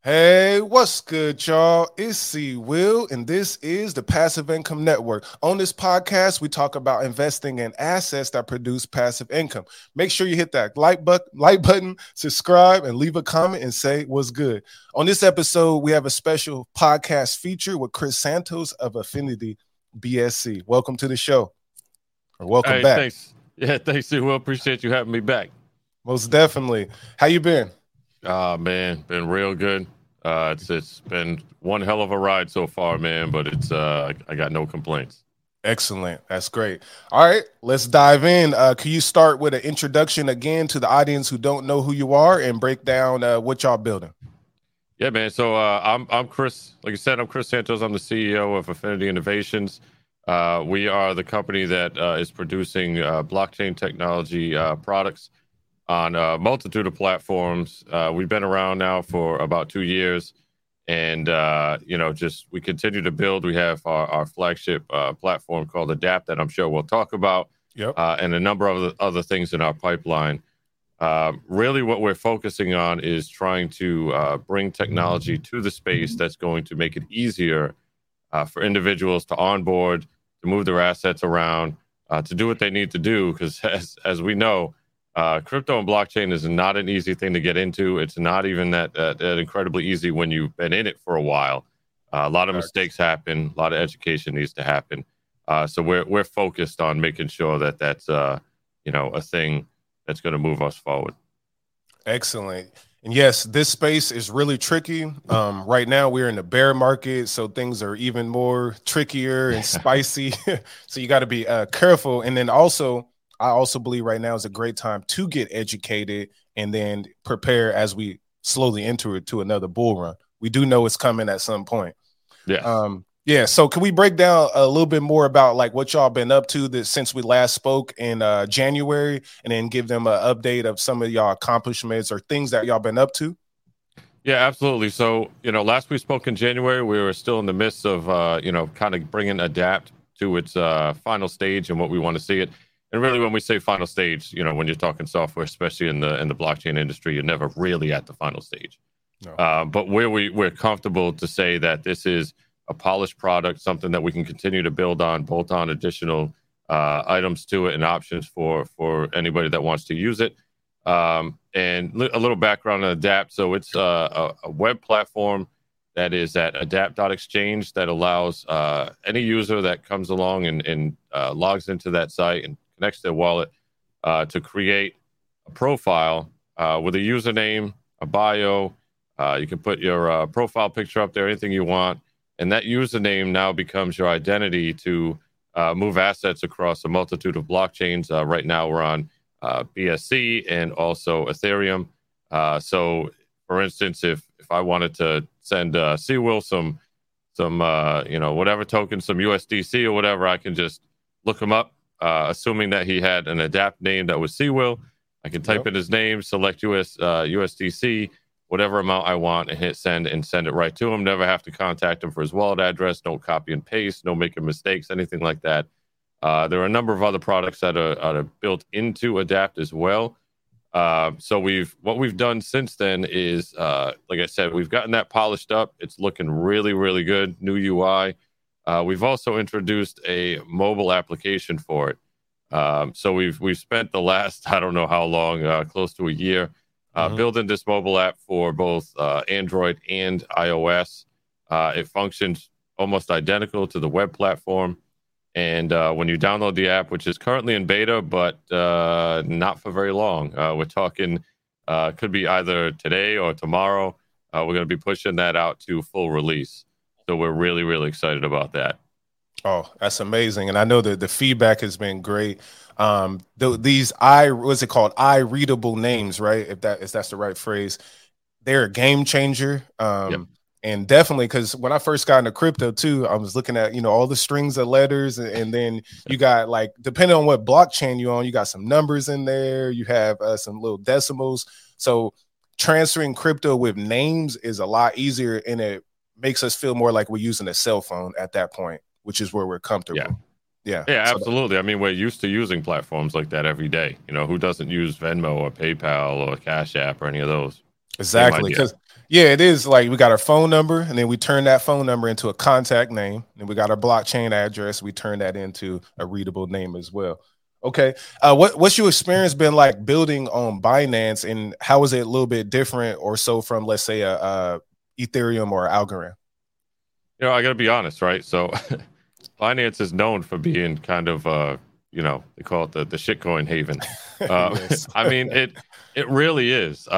Hey, what's good, y'all? It's C Will, and this is the Passive Income Network. On this podcast, we talk about investing in assets that produce passive income. Make sure you hit that like button, subscribe, and leave a comment and say what's good. On this episode, we have a special podcast feature with Chris Santos of Affinity BSC. Welcome to the show, or welcome Hey, back. thanks. Yeah, thanks, Will. Appreciate you having me back. Most definitely. How you been? Man, been real good. It's been one hell of a ride so far, man. But I got no complaints. Excellent. That's great. All right, let's dive in. Can you start with an introduction again to the audience who don't know who you are and break down what y'all building? Yeah, man. So I'm Chris. Like you said, I'm Chris Santos. I'm the CEO of Affinity Innovations. We are the company that is producing blockchain technology products on a multitude of platforms. We've been around now for about 2 years, and just we continue to build. We have our flagship platform called Adapt that I'm sure we'll talk about, Yep. and a number of other things in our pipeline. Really, what we're focusing on is trying to bring technology to the space that's going to make it easier for individuals to onboard, to move their assets around, to do what they need to do. Because as we know, crypto and blockchain is not an easy thing to get into. It's not even that incredibly easy when you've been in it for a while. A lot of mistakes happen. A lot of education needs to happen. So we're focused on making sure that that's a thing that's going to move us forward. Excellent. And yes, this space is really tricky. Right now, we're in the bear market, so things are even more trickier and spicy. So you got to be careful. And then also, I also believe right now is a great time to get educated and then prepare as we slowly enter it to another bull run. We do know it's coming at some point. Yeah. So can we break down a little bit more about like what y'all been up to since we last spoke in January, and then give them an update of some of y'all accomplishments or things that y'all been up to? Yeah, absolutely. So, last we spoke in January, we were still in the midst of, kind of bringing Adapt to its final stage and what we want to see it. And really, when we say final stage, when you're talking software, especially in the blockchain industry, you're never really at the final stage. No. But where we're comfortable to say that this is a polished product, something that we can continue to build on, bolt on additional items to it and options for anybody that wants to use it. And a little background on Adapt. So it's a web platform that is at adapt.exchange that allows any user that comes along and logs into that site and connects their wallet to create a profile with a username, a bio. You can put your profile picture up there, anything you want. And that username now becomes your identity to move assets across a multitude of blockchains. Right now we're on BSC and also Ethereum. So, for instance, if I wanted to send C-Will some whatever token, some USDC or whatever, I can just look him up, assuming that he had an Adapt name that was C-Will. I can type in his name, select USDC, whatever amount I want, and hit send and send it right to him. Never have to contact him for his wallet address. No copy and paste, no making mistakes, anything like that. There are a number of other products that are built into Adapt as well. So what we've done since then is, like I said, we've gotten that polished up. It's looking really, really good. New UI. We've also introduced a mobile application for it. So we've spent the last, I don't know how long, close to a year, building this mobile app for both Android and iOS. It functions almost identical to the web platform. And when you download the app, which is currently in beta, but not for very long, we're talking could be either today or tomorrow. We're going to be pushing that out to full release. So we're really, really excited about that. Oh, that's amazing. And I know that the feedback has been great. These what's it called? Readable names, right? If that's the right phrase. They're a game changer. Yep. And definitely, because when I first got into crypto too, I was looking at, all the strings of letters, and then you got, like, depending on what blockchain you're on, you got some numbers in there, you have some little decimals. So transferring crypto with names is a lot easier, and it makes us feel more like we're using a cell phone at that point, which is where we're comfortable. Yeah, absolutely. I mean, we're used to using platforms like that every day. Who doesn't use Venmo or PayPal or Cash App or any of those? Same Exactly. idea. Because yeah, it is like we got our phone number and then we turn that phone number into a contact name. And we got our blockchain address. We turn that into a readable name as well. Okay. What's your experience been like building on Binance, and how is it a little bit different or so from, let's say, a Ethereum or Algorand? I got to be honest, right? So Binance is known for being kind of, they call it the shitcoin haven. Yes. I mean, it really is.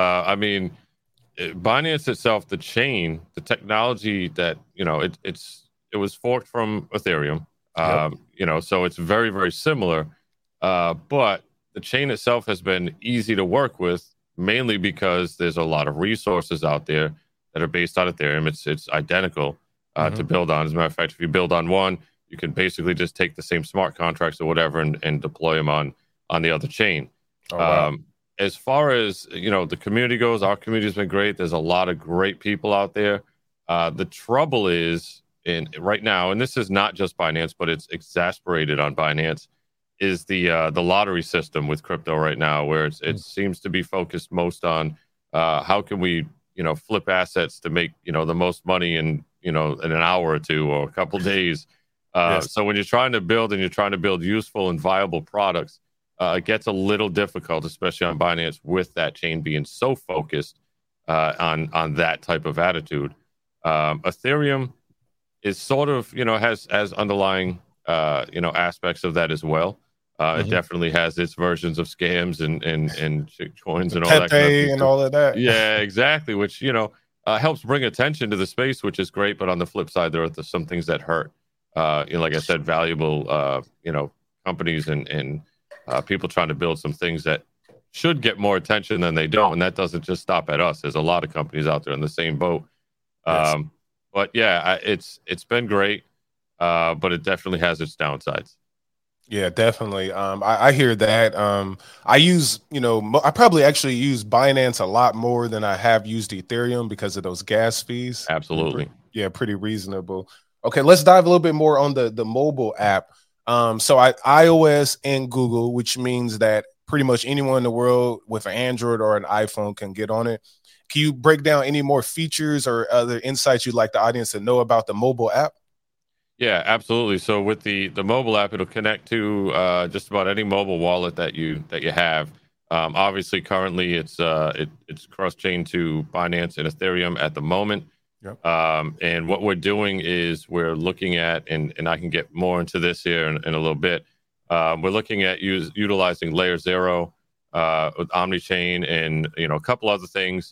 Binance itself, the chain, the technology that it was forked from Ethereum. Yep. So it's very very similar, but the chain itself has been easy to work with, mainly because there's a lot of resources out there that are based on Ethereum. It's identical to build on. As a matter of fact, if you build on one, you can basically just take the same smart contracts or whatever and deploy them on the other chain. Oh, wow. As far as the community goes, our community has been great. There's a lot of great people out there. The trouble is, right now, and this is not just Binance, but it's exasperated on Binance, is the lottery system with crypto right now, where it seems to be focused most on how can we flip assets to make the most money in an hour or two or a couple days. Yes. So when you're trying to build useful and viable products, it gets a little difficult, especially on Binance, with that chain being so focused on that type of attitude. Ethereum is sort of has underlying aspects of that as well. It definitely has its versions of scams and shit coins and all that kind of thing and all of that. Yeah, exactly. Which helps bring attention to the space, which is great. But on the flip side, there are some things that hurt. Like I said, valuable companies and people trying to build some things that should get more attention than they don't, and that doesn't just stop at us. There's a lot of companies out there in the same boat. Yes. But yeah, it's been great, but it definitely has its downsides. Yeah, definitely. I hear that. I use, I probably actually use Binance a lot more than I have used Ethereum because of those gas fees. Absolutely. Yeah, pretty reasonable. Okay, let's dive a little bit more on the mobile app. So iOS and Google, which means that pretty much anyone in the world with an Android or an iPhone can get on it. Can you break down any more features or other insights you'd like the audience to know about the mobile app? Yeah, absolutely. So with the mobile app, it'll connect to just about any mobile wallet that you have. Obviously, currently it's cross chain to Binance and Ethereum at the moment. Yep. And what we're doing is we're looking at, and I can get more into this here in a little bit. We're looking at utilizing Layer 0 with OmniChain and a couple other things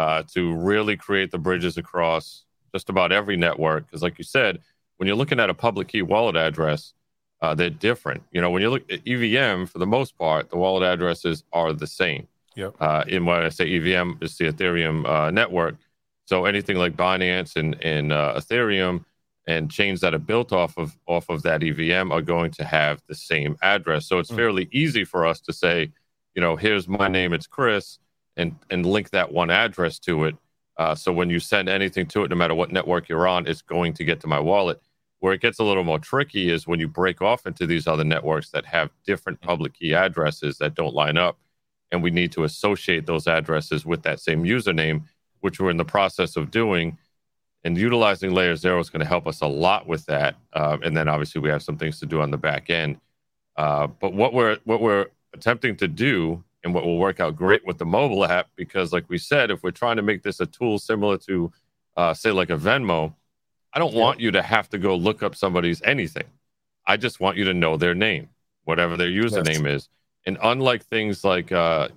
to really create the bridges across just about every network. Because like you said, when you're looking at a public key wallet address, they're different. When you look at EVM, for the most part, the wallet addresses are the same. Yep. And when I say EVM, it's the Ethereum network. So anything like Binance and Ethereum and chains that are built off of that EVM are going to have the same address. So it's fairly easy for us to say, here's my name, it's Chris, and link that one address to it. So when you send anything to it, no matter what network you're on, it's going to get to my wallet. Where it gets a little more tricky is when you break off into these other networks that have different public key addresses that don't line up, and we need to associate those addresses with that same username, which we're in the process of doing. And utilizing Layer 0 is going to help us a lot with that. And then obviously we have some things to do on the back end. But what we're attempting to do, and what will work out great with the mobile app, because like we said, if we're trying to make this a tool similar to, say, like a Venmo, I don't want you to have to go look up somebody's anything. I just want you to know their name, whatever their username is. And unlike things like, like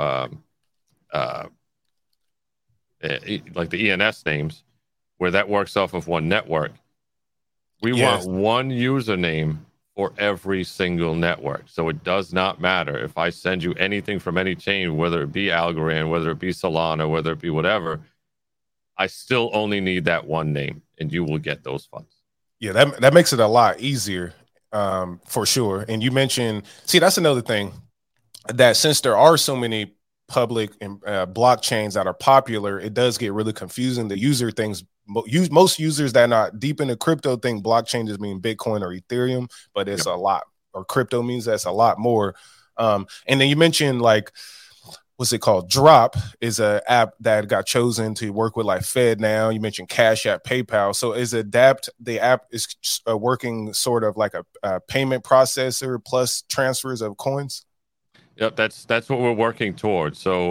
the ENS names, where that works off of one network, we want one username for every single network. So it does not matter if I send you anything from any chain, whether it be Algorand, whether it be Solana, whether it be whatever, I still only need that one name, and you will get those funds. Yeah, that makes it a lot easier, for sure. And you mentioned, that's another thing, that since there are so many public and blockchains that are popular, it does get really confusing. The user things, most users that are not deep into crypto think blockchain just mean Bitcoin or Ethereum, but it's a lot, or crypto means that's a lot more. And then you mentioned like what's it called? Drop is an app that got chosen to work with like FedNow. You mentioned Cash App, PayPal. So is Adapt, the app is working sort of like a payment processor plus transfers of coins? Yep, that's what we're working towards. So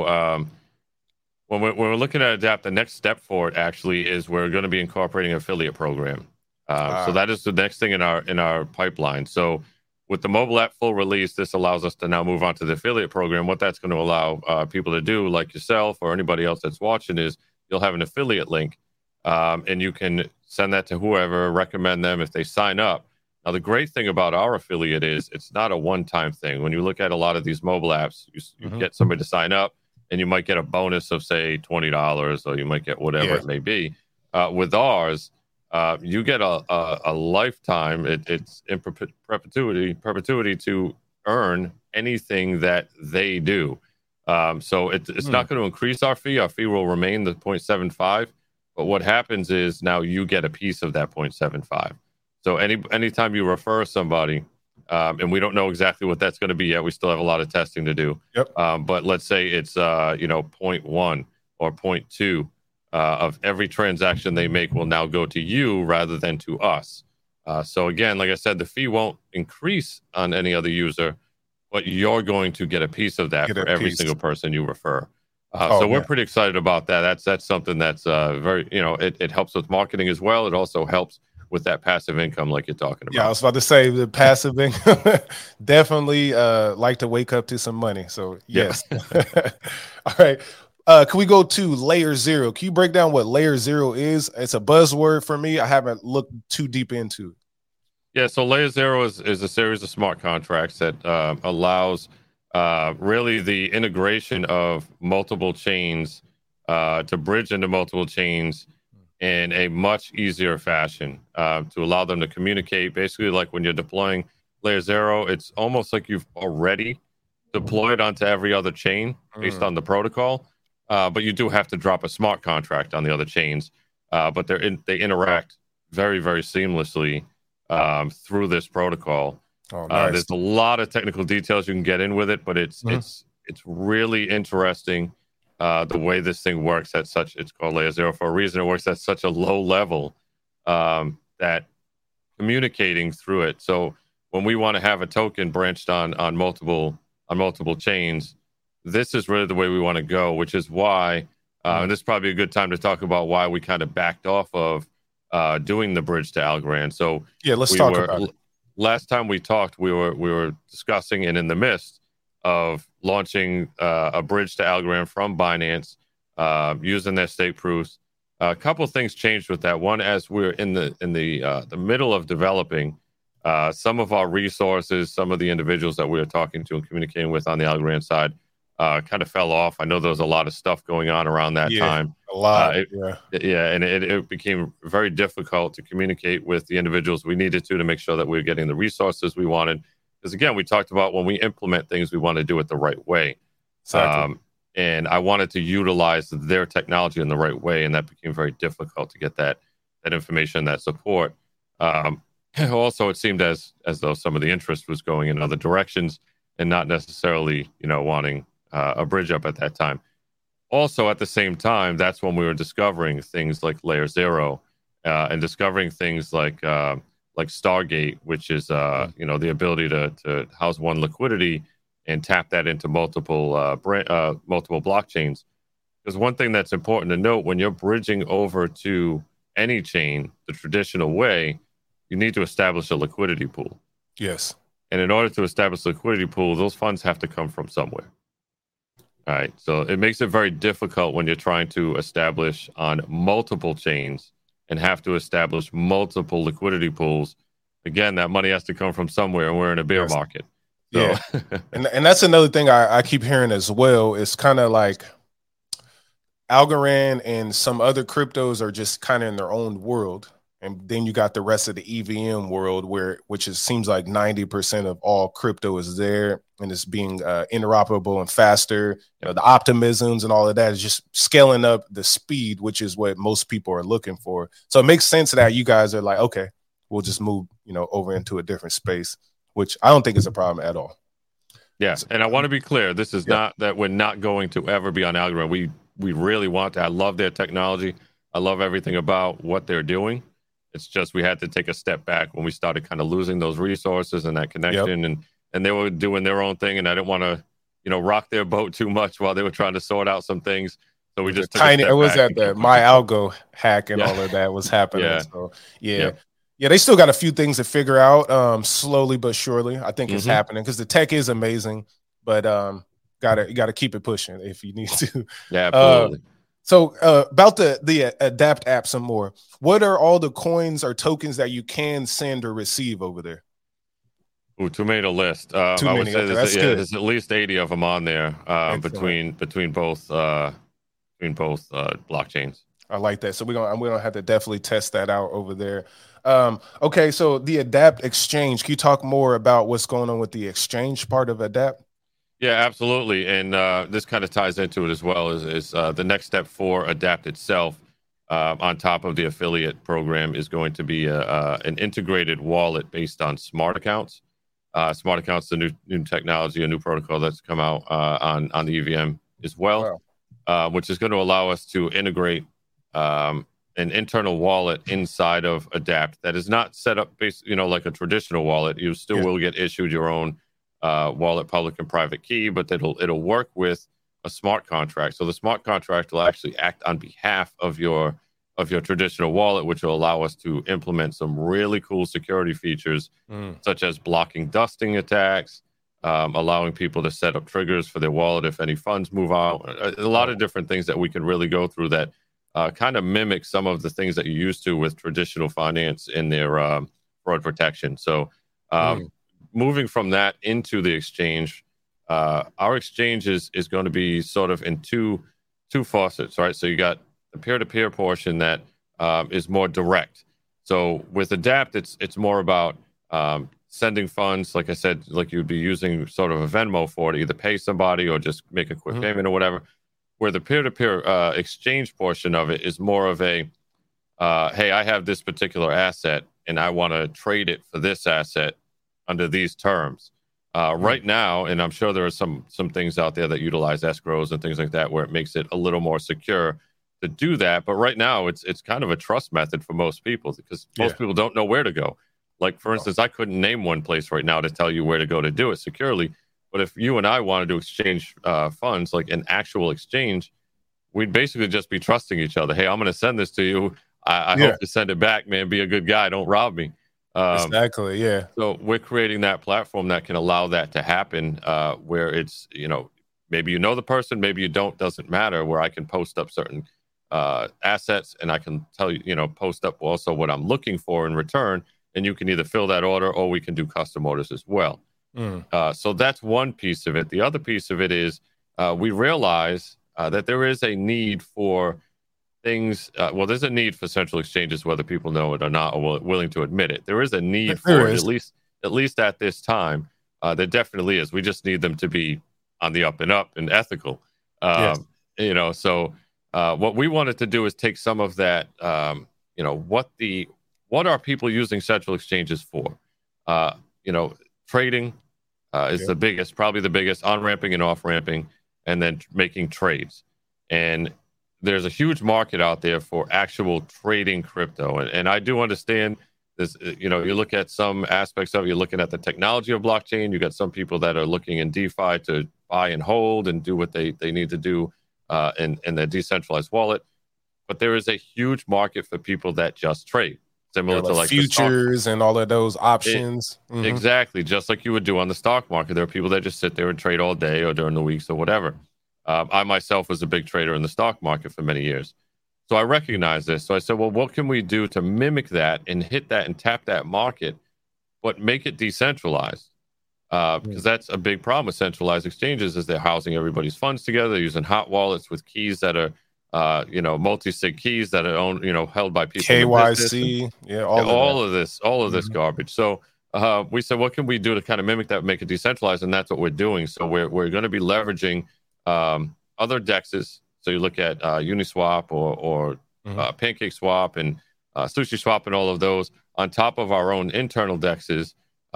when we're looking at Adapt, the next step for it actually is we're going to be incorporating an affiliate program. So that is the next thing in our pipeline. So with the mobile app full release, this allows us to now move on to the affiliate program. What that's going to allow people to do, like yourself or anybody else that's watching, is you'll have an affiliate link, and you can send that to whoever, recommend them if they sign up. Now, the great thing about our affiliate is it's not a one-time thing. When you look at a lot of these mobile apps, you get somebody to sign up, and you might get a bonus of, say, $20, or you might get whatever it may be. With ours, you get a lifetime. It's in perpetuity to earn anything that they do. So it's not going to increase our fee. Our fee will remain the 0.75. But what happens is now you get a piece of that 0.75. So anytime you refer somebody, and we don't know exactly what that's going to be yet. We still have a lot of testing to do. Yep. But let's say it's 0.1 or 0.2. Of every transaction they make will now go to you rather than to us. So again, like I said, the fee won't increase on any other user, but you're going to get a piece of that for every single person you refer. So we're pretty excited about that. That's something that's very, it helps with marketing as well. It also helps with that passive income like you're talking about. Yeah, I was about to say the passive income. Definitely like to wake up to some money. So yes. All right. Can we go to Layer Zero? Can you break down what Layer Zero is? It's a buzzword for me. I haven't looked too deep into it. Yeah, so Layer Zero is a series of smart contracts that allows really the integration of multiple chains to bridge into multiple chains in a much easier fashion to allow them to communicate. Basically, like when you're deploying Layer Zero, it's almost like you've already deployed onto every other chain based on the protocol. But you do have to drop a smart contract on the other chains. But they interact very, very seamlessly through this protocol. Oh, nice. There's a lot of technical details you can get in with it, but it's really interesting the way this thing works at such. It's called Layer Zero for a reason. It works at such a low level that communicating through it. So when we want to have a token branched on multiple chains, this is really the way we want to go, which is why, and this is probably a good time to talk about why we kind of backed off of doing the bridge to Algorand. So yeah, let's talk about it. Last time we talked, we were discussing and in the midst of launching a bridge to Algorand from Binance using their stake proofs. A couple of things changed with that. One, as we're in the middle of developing, some of our resources, some of the individuals that we were talking to and communicating with on the Algorand side, kind of fell off. I know there was a lot of stuff going on around that time. A lot. And it became very difficult to communicate with the individuals we needed to make sure that we were getting the resources we wanted. Because again, we talked about when we implement things, we want to do it the right way. Exactly. And I wanted to utilize their technology in the right way, and that became very difficult to get that information, that support. Also, it seemed as though some of the interest was going in other directions and not necessarily, wanting a bridge up at that time. Also, at the same time, that's when we were discovering things like Layer Zero and discovering things like Stargate, which is the ability to house one liquidity and tap that into multiple blockchains. Because one thing that's important to note, when you're bridging over to any chain the traditional way, you need to establish a liquidity pool. Yes. And in order to establish a liquidity pool, those funds have to come from somewhere. All right. So it makes it very difficult when you're trying to establish on multiple chains and have to establish multiple liquidity pools. Again, that money has to come from somewhere, and we're in a bear market. So. Yeah. and that's another thing I keep hearing as well. It's kind of like Algorand and some other cryptos are just kind of in their own world. And then you got the rest of the EVM world, which seems like 90% of all crypto is there, and it's being interoperable and faster. The optimisms and all of that is just scaling up the speed, which is what most people are looking for. So it makes sense that you guys are like, okay, we'll just move, over into a different space, which I don't think is a problem at all. Yeah, and I want to be clear. This is not that we're not going to ever be on Algorand. We really want to. I love their technology. I love everything about what they're doing. It's just we had to take a step back when we started kind of losing those resources and that connection, and they were doing their own thing, and I didn't want to, rock their boat too much while they were trying to sort out some things. So we just took a step it was back at the My Algo hack and all of that was happening. Yeah. So yeah, they still got a few things to figure out, slowly but surely. I think it's happening because the tech is amazing, but you gotta keep it pushing if you need to. Yeah, absolutely. So about the Adapt app some more. What are all the coins or tokens that you can send or receive over there? Ooh, too many to list. I would say there's at least 80 of them on there between both blockchains. I like that. So we're gonna have to definitely test that out over there. Okay, so the Adapt exchange. Can you talk more about what's going on with the exchange part of Adapt? Yeah, absolutely. And this kind of ties into it as well is the next step for Adapt itself on top of the affiliate program is going to be an integrated wallet based on smart accounts. Smart accounts, the new technology, a new protocol that's come out on the EVM as well, which is going to allow us to integrate an internal wallet inside of Adapt that is not set up like a traditional wallet. You still will get issued your own wallet, public and private key, but it'll work with a smart contract. So the smart contract will actually act on behalf of your traditional wallet, which will allow us to implement some really cool security features, such as blocking dusting attacks, allowing people to set up triggers for their wallet if any funds move out. A lot of different things that we can really go through that kind of mimic some of the things that you used to with traditional finance in their fraud protection. So moving from that into the exchange, our exchange is going to be sort of in two faucets, right? So you got the peer-to-peer portion that is more direct. So with Adapt, it's more about sending funds, like I said, like you'd be using sort of a Venmo for to either pay somebody or just make a quick payment or whatever. Where the peer-to-peer exchange portion of it is more of a, hey, I have this particular asset and I want to trade it for this asset under these terms. Right now, and I'm sure there are some things out there that utilize escrows and things like that where it makes it a little more secure to do that. But right now, it's kind of a trust method for most people because most people don't know where to go. Like, for instance, I couldn't name one place right now to tell you where to go to do it securely. But if you and I wanted to exchange funds, like an actual exchange, we'd basically just be trusting each other. Hey, I'm going to send this to you. I hope you send it back, man. Be a good guy. Don't rob me. Exactly. Yeah. So we're creating that platform that can allow that to happen where it's, maybe you know the person, maybe you don't, doesn't matter, where I can post up certain assets and I can tell you, post up also what I'm looking for in return. And you can either fill that order or we can do custom orders as well. So that's one piece of it. The other piece of it is we realize that there is a need for things. There's a need for central exchanges, whether people know it or not, or willing to admit it. There is a need for it, at least at this time. There definitely is. We just need them to be on the up and up and ethical. So what we wanted to do is take some of that. What are people using central exchanges for? Trading is probably the biggest, on-ramping and off-ramping, and then making trades. And there's a huge market out there for actual trading crypto. And I do understand this, you look at some aspects of it, you're looking at the technology of blockchain. You got some people that are looking in DeFi to buy and hold and do what they need to do in their decentralized wallet. But there is a huge market for people that just trade. Similar to like futures and all of those options. Exactly. Just like you would do on the stock market. There are people that just sit there and trade all day or during the weeks or whatever. I myself was a big trader in the stock market for many years. So I recognize this. So I said, well, what can we do to mimic that and hit that and tap that market, but make it decentralized? Because that's a big problem with centralized exchanges is they're housing everybody's funds together. They're using hot wallets with keys that are multi-sig keys that are owned, held by people. KYC, all of this garbage. So we said, what can we do to kind of mimic that, make it decentralized? And that's what we're doing. So we're going to be leveraging other DEXs. So you look at Uniswap or PancakeSwap and SushiSwap and all of those on top of our own internal DEXs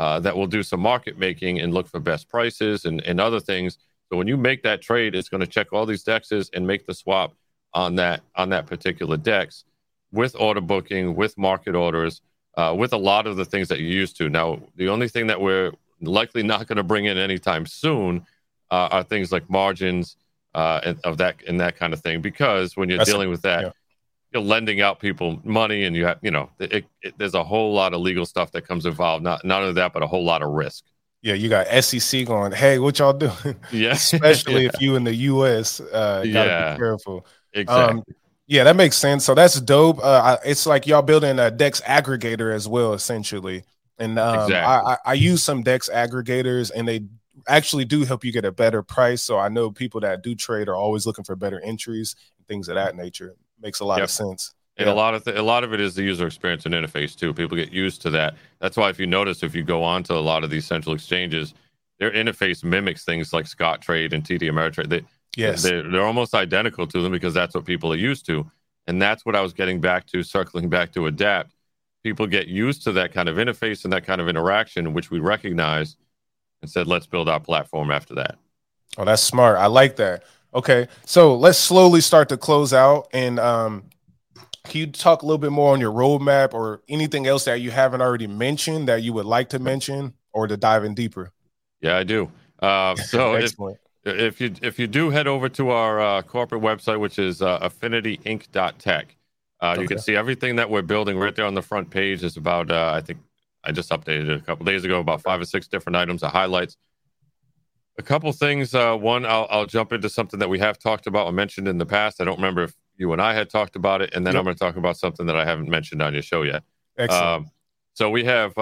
that will do some market making and look for best prices and other things. So when you make that trade, it's going to check all these dexes and make the swap on that particular dex with order booking, with market orders, with a lot of the things that you're used to. Now, the only thing that we're likely not going to bring in anytime soon are things like margins and that kind of thing, because when you're dealing with that, you're lending out people money, and you have, there's a whole lot of legal stuff that comes involved. Not only that, but a whole lot of risk. Yeah, you got SEC going, hey, what y'all doing? Yeah, especially if you in the U.S. Gotta be careful. Exactly. Yeah, that makes sense. So that's dope. It's like y'all building a DEX aggregator as well, essentially. And exactly. I use some DEX aggregators, and they actually do help you get a better price. So I know people that do trade are always looking for better entries and things of that nature. Makes a lot of sense. And a lot of it is the user experience and interface too. People get used to that. That's why if you notice, if you go on to a lot of these central exchanges, their interface mimics things like Scottrade and TD Ameritrade. They're almost identical to them because that's what people are used to. And that's what I was getting back to, circling back to Adapt. People get used to that kind of interface and that kind of interaction, which we recognize, and said, let's build our platform after that. Oh, that's smart. I like that. Okay, so let's slowly start to close out. And can you talk a little bit more on your roadmap or anything else that you haven't already mentioned that you would like to mention, or to dive in deeper? Yeah, I do. So if you do head over to our corporate website, which is affinityinc.tech, you can see everything that we're building right there on the front page. Is about I think I just updated it a couple days ago, about 5 or 6 different items of highlights. A couple things. One, I'll jump into something that we have talked about or mentioned in the past. I don't remember if you and I had talked about it, and then I'm going to talk about something that I haven't mentioned on your show yet. Excellent. So we have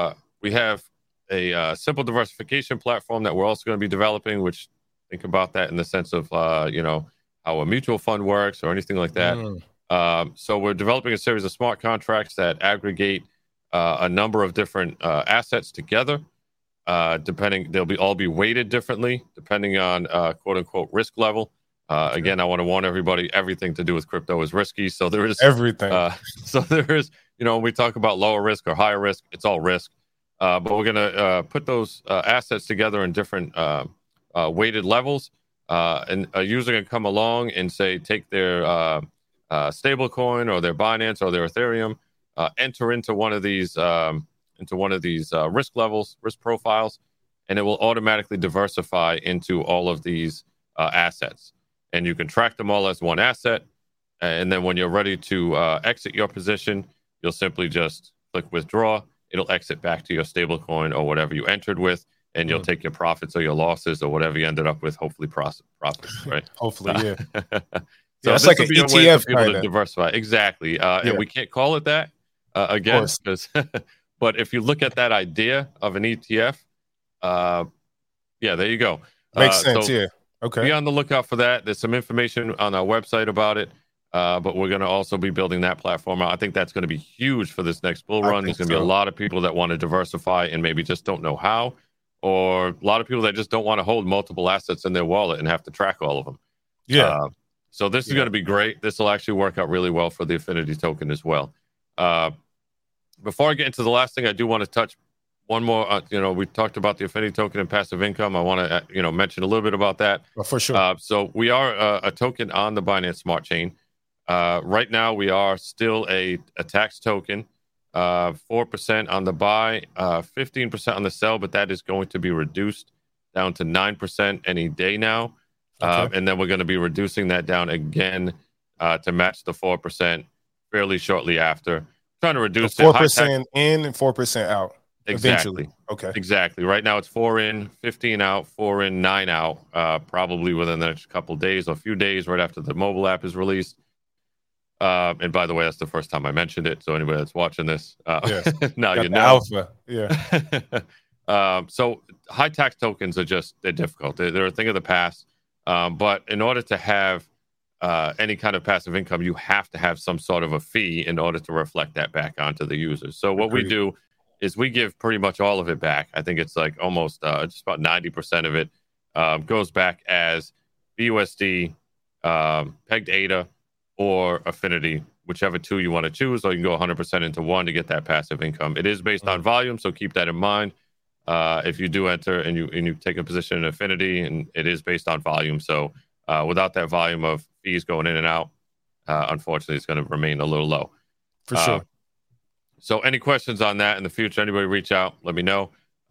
a simple diversification platform that we're also going to be developing, which think about that in the sense of how a mutual fund works or anything like that. So we're developing a series of smart contracts that aggregate a number of different assets together. They'll all be weighted differently depending on quote unquote risk level. Again, I want to warn everybody, everything to do with crypto is risky. So there is everything. So there is, when we talk about lower risk or higher risk, it's all risk. But we're going to put those assets together in different weighted levels. And a user can come along and say, take their stable coin or their Binance or their Ethereum, enter into one of these risk levels, risk profiles, and it will automatically diversify into all of these assets. And you can track them all as one asset. And then when you're ready to exit your position, you'll simply just click withdraw. It'll exit back to your stable coin or whatever you entered with, and you'll take your profits or your losses or whatever you ended up with, hopefully profits, right? Hopefully, yeah. So it's like an ETF for people to diversify. Exactly. And we can't call it that again, because but if you look at that idea of an ETF, there you go. Makes sense. Okay. Be on the lookout for that. There's some information on our website about it, but we're going to also be building that platform out. I think that's going to be huge for this next bull run. There's going to be a lot of people that want to diversify and maybe just don't know how, or a lot of people that just don't want to hold multiple assets in their wallet and have to track all of them. So this is going to be great. This will actually work out really well for the Affinity token as well. Before I get into the last thing, I do want to touch one more. We talked about the Affinity token and passive income. I want to mention a little bit about that. For sure. So we are a token on the Binance Smart Chain. Right now, we are still a tax token. 4% on the buy, 15% on the sell, but that is going to be reduced down to 9% any day now. And then we're going to be reducing that down again to match the 4% fairly shortly after. Trying to reduce 4% in and 4% out. Exactly. Eventually. Okay. Exactly. Right now it's 4 in, 15 out, 4 in, 9 out, probably within the next couple of days or a few days right after the mobile app is released. And by the way, that's the first time I mentioned it. So anybody that's watching this, now you know. Alpha. Yeah. So high tax tokens they're difficult. They're a thing of the past. But in order to have any kind of passive income, you have to have some sort of a fee in order to reflect that back onto the users. So what we do is we give pretty much all of it back. I think it's like almost just about 90% of it goes back as BUSD, pegged ADA, or Affinity, whichever two you want to choose, or you can go 100% into one to get that passive income. It is based on volume, so keep that in mind. if you do enter and you take a position in Affinity, and it is based on volume. So without that volume of fees going in and out, unfortunately, it's going to remain a little low. For sure. So any questions on that in the future, anybody reach out, let me know.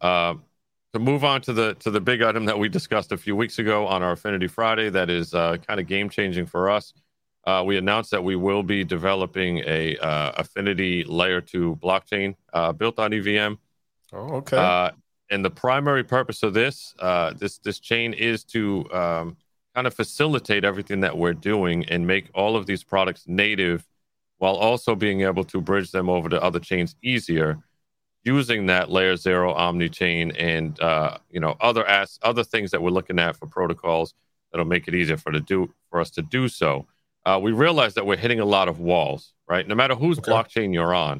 To move on to the big item that we discussed a few weeks ago on our Affinity Friday, that is kind of game changing for us. We announced that we will be developing a Affinity Layer 2 blockchain built on EVM. Oh, okay. And the primary purpose of this chain is to kind of facilitate everything that we're doing and make all of these products native, while also being able to bridge them over to other chains easier, using that Layer 0 Omni chain and other things that we're looking at for protocols that'll make it easier for us to do so. We realize that we're hitting a lot of walls, right? No matter whose blockchain you're on,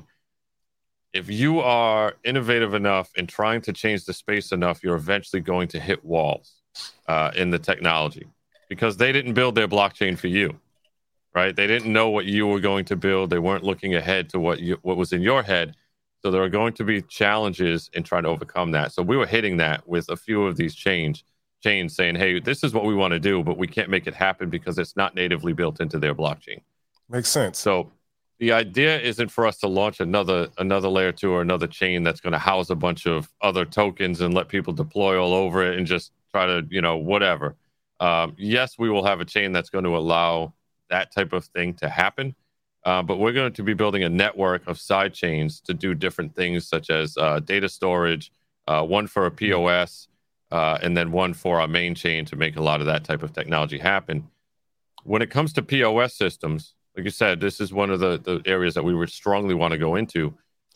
if you are innovative enough and trying to change the space enough, you're eventually going to hit walls in the technology, because they didn't build their blockchain for you, right? They didn't know what you were going to build. They weren't looking ahead to what was in your head. So there are going to be challenges in trying to overcome that. So we were hitting that with a few of these chains saying, hey, this is what we want to do, but we can't make it happen because it's not natively built into their blockchain. Makes sense. So the idea isn't for us to launch another Layer 2 or another chain that's going to house a bunch of other tokens and let people deploy all over it and just try to, whatever. Yes, we will have a chain that's going to allow that type of thing to happen. But we're going to be building a network of side chains to do different things, such as data storage, one for a POS, and then one for our main chain to make a lot of that type of technology happen. When it comes to POS systems, like you said, this is one of the areas that we would strongly want to go into.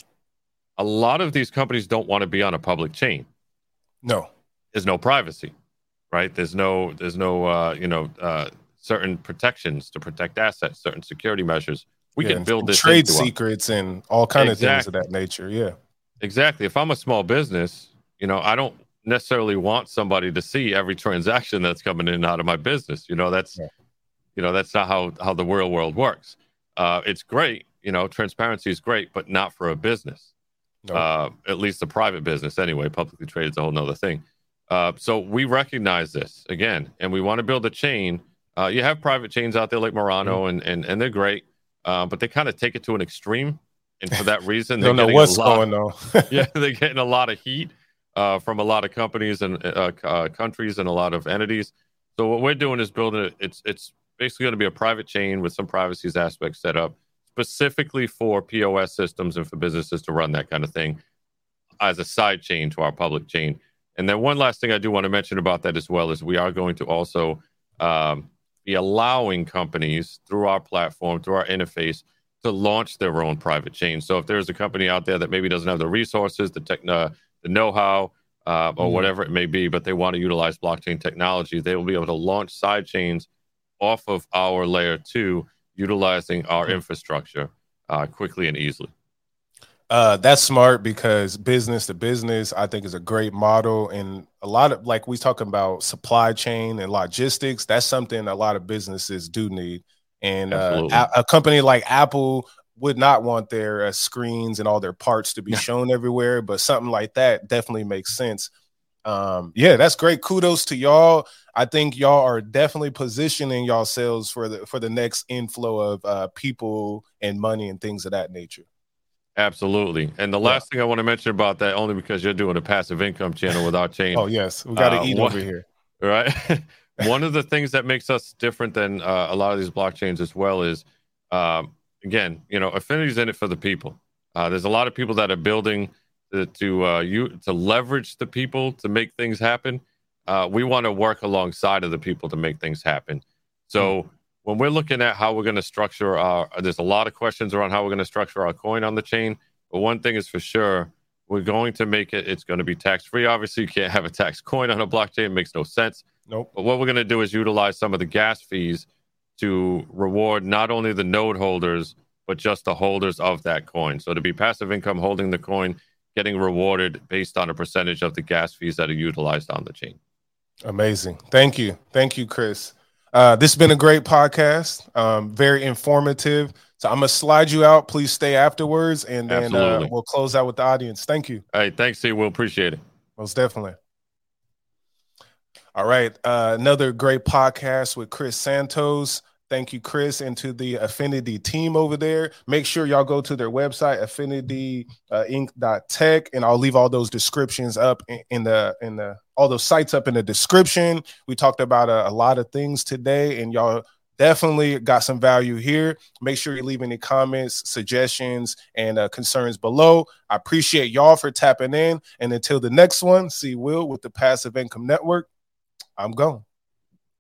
A lot of these companies don't want to be on a public chain. No. There's no privacy, right? There's no certain protections to protect assets, certain security measures. We can build this trade secrets and all kind of things of that nature. Yeah, exactly. If I'm a small business, I don't necessarily want somebody to see every transaction that's coming in and out of my business. That's not how the real world works. It's great, transparency is great, but not for a business. No. At least a private business anyway. Publicly traded is a whole nother thing. So we recognize this again, and we want to build a chain. You have private chains out there like Murano, and they're great, but they kind of take it to an extreme, and for that reason, don't know what's going on. Yeah, they're getting a lot of heat from a lot of companies and countries and a lot of entities. So what we're doing is building it. It's basically going to be a private chain with some privacy aspects set up specifically for POS systems and for businesses to run that kind of thing as a side chain to our public chain. And then one last thing I do want to mention about that as well is we are going to also be allowing companies through our platform, through our interface, to launch their own private chain. So if there's a company out there that maybe doesn't have the resources, the know-how, or whatever it may be, but they want to utilize blockchain technology, they will be able to launch side chains off of our Layer 2, utilizing our infrastructure quickly and easily. That's smart, because business to business, I think, is a great model. And a lot of, like we talking about supply chain and logistics, that's something a lot of businesses do need. And a company like Apple would not want their screens and all their parts to be shown everywhere, but something like that definitely makes sense. Yeah, that's great. Kudos to y'all. I think y'all are definitely positioning yourselves for the next inflow of people and money and things of that nature. Absolutely. And the last thing I want to mention about that, only because you're doing a passive income channel with our chain. Oh, yes. We got to eat over here. Right. One of the things that makes us different than a lot of these blockchains as well is, again, Affinity's in it for the people. There's a lot of people that are building to leverage the people to make things happen. We want to work alongside of the people to make things happen. So when we're looking at how we're going to structure there's a lot of questions around how we're going to structure our coin on the chain. But one thing is for sure, we're going to make it's going to be tax-free. Obviously, you can't have a tax coin on a blockchain. It makes no sense. Nope. But what we're going to do is utilize some of the gas fees to reward not only the node holders, but just the holders of that coin. So to be passive income holding the coin, getting rewarded based on a percentage of the gas fees that are utilized on the chain. Amazing. Thank you. Thank you, Chris. This has been a great podcast, very informative. So I'm going to slide you out. Please stay afterwards, and then we'll close out with the audience. Thank you. All right. Thanks, C. We'll appreciate it. Most definitely. All right. Another great podcast with Chris Santos. Thank you, Chris, and to the Affinity team over there. Make sure y'all go to their website, affinityinc.tech, and I'll leave all those descriptions up in the all those sites up in the description. We talked about a lot of things today, and y'all definitely got some value here. Make sure you leave any comments, suggestions, and concerns below. I appreciate y'all for tapping in. And until the next one, see Will with the Passive Income Network. I'm gone.